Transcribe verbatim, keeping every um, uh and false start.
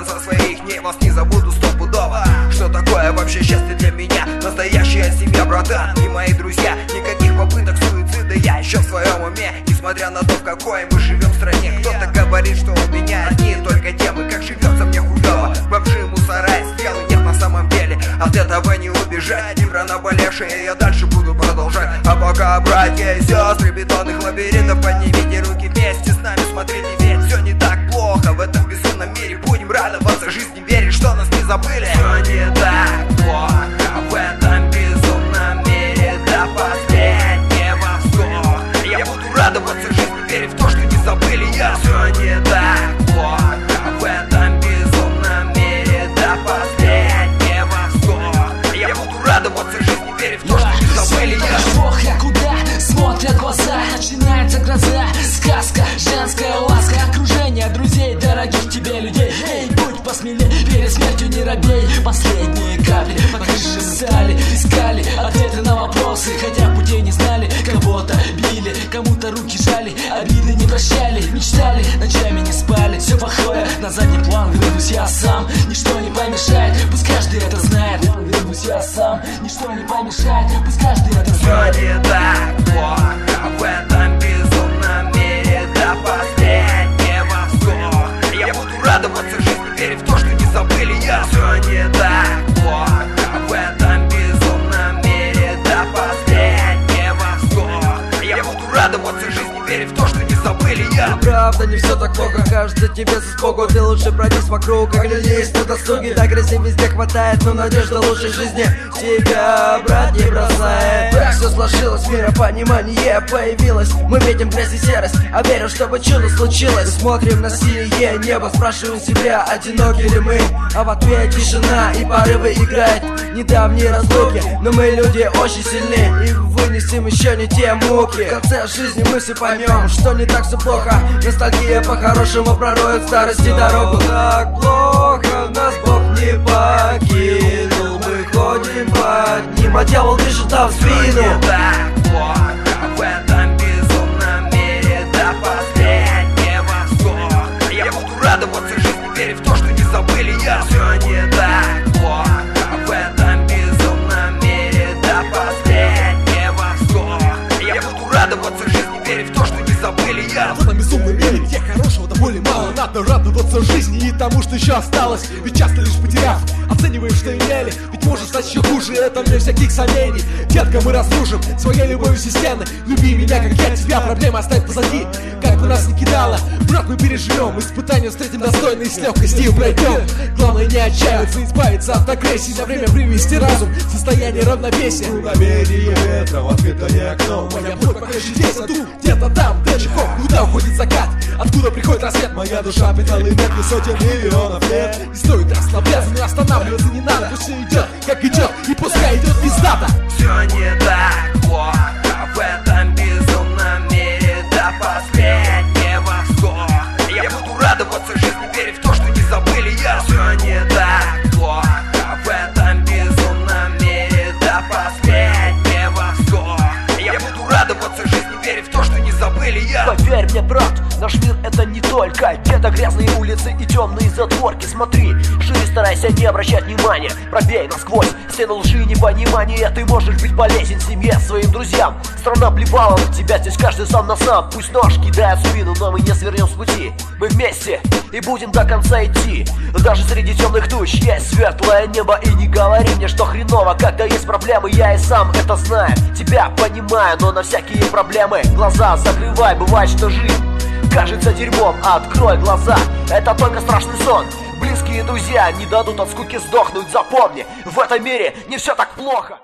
конца своих дней вас не забуду стопудово. Что такое вообще счастье для меня? Настоящая семья, братан, и мои друзья. Никаких попыток суицида, я еще в своем уме. Несмотря на то, в какой мы живем в стране. Кто-то говорит, что у меня одни только темы. Как живется мне хуёво, бомжи, мусора, стрелы нет на самом деле. От этого не убежать, не про наболевшее я дальше буду продолжать. А пока, братья и сестры, бетонных лабиринтов, поднимите руки вместе с нами, смотрите, ведь все не так плохо в этом безумном мире. Будем радоваться жизни, верить, что нас не забыли. Все не так плохо в этом безумном мире до последнего вздоха. Я буду радоваться жизни, верить в то, что не забыли я. Все не так плохо в этом безумном мире до последнего вздоха. Я буду радоваться жизни, верить в то, что не забыли я. Плохо, куда смотрят глаза, начинается гроза, сказка, женская ласка, окружение друзей, дорогих тебе людей. Эй, будь посмелее, перед смертью не робей. Последние капли по крыше стали, искали ответы на вопросы, хотя путей не знали. Кого-то били, кому-то руки жали, обиды не прощали, мечтали, ночами не спали. Все плохое на задний план, вернусь я сам, ничто не помешает, пусть каждый это знает. Вернусь я сам, ничто не помешает, пусть каждый это знает. Все не так плохо в этом безумном мире до последнего вздоха. Я буду радоваться жизни, верить в то, что не забыли я. Все не так плохо в этом безумном мире до последнего вздоха. Я буду радоваться жизни, верить в то, что не забыли я. Правда, не все так плохо, кажется тебе за спогу. Ты лучше пройдись вокруг, как людей есть на досуге. Так грязи везде хватает, но надежда лучшей жизни тебя, брат, не бросает. Так все сложилось, миропонимание появилось. Мы видим грязь и серость, а верим, чтобы чудо случилось. Смотрим на синее небо, спрашиваем себя, одиноки ли мы. А в ответ тишина и порывы играет недавние разлуки. Но мы люди очень сильны и вынесем еще не те муки. В конце жизни мы все поймем, что не так все плохо. Ностальгия по-хорошему пророет старости дорогу. Так плохо, нас Бог не покинул, мы ходим под ним, а дьявол дышит нам в спину. Не так плохо в этом безумном мире до последнего вздоха. Я буду радоваться жизни, верить в то, что не забыли я. Все не так плохо в этом безумном мире до последнего вздоха. Я буду радоваться жизни, верить в то, что не забыли я. В этом безумном мире, где хорошего довольно мало, надо радоваться жизни и тому, что еще осталось. Ведь часто лишь потеряв, оцениваем, что имели. Ведь может стать еще хуже, это вне всяких сомнений. Детка, мы разрушим своей любовью все стены. Люби меня, как я тебя, проблемы оставь позади. Как бы нас ни кидало, брат, мы переживем. Испытания встретим достойно и с легкостью пройдем. Главное не отчаиваться, избавиться от агрессии, на время привести разум в состояние равновесия. Намерение ветра в открытое окно. Моя боль пока еще здесь, а тут где-то там далеко. Куда уходит закат, откуда приходит рассвет. Моя душа питала энергию сотен миллионов лет. Не стоит расслабляться, не останавливаться не надо. Пусть все идет, как идет, и пускай идет пиздата. Все не так плохо в этом безумном мире до последнего вздоха. Я буду радоваться жизни, верить в то, что не забыли я. Все не так плохо в этом безумном мире до последнего вздоха. Я буду радоваться жизни, верить в то, что не забыли я. Поверь мне, брат, наш мир это не только где-то грязные улицы и темные затворки. Смотри, шире старайся не обращать внимания, пробей насквозь стену лжи и непонимания. Ты можешь быть полезен семье, своим друзьям. Страна плевала на тебя, здесь каждый сам на сам. Пусть нож кидает в спину, но мы не свернем с пути. Мы вместе и будем до конца идти. Даже среди темных туч есть светлое небо. И не говори мне, что хреново, когда есть проблемы. Я и сам это знаю, тебя понимаю, но на всякие проблемы глаза закрывай. Бывает, что жизнь кажется дерьмом, открой глаза, это только страшный сон. Близкие друзья не дадут от скуки сдохнуть. Запомни, в этом мире не все так плохо.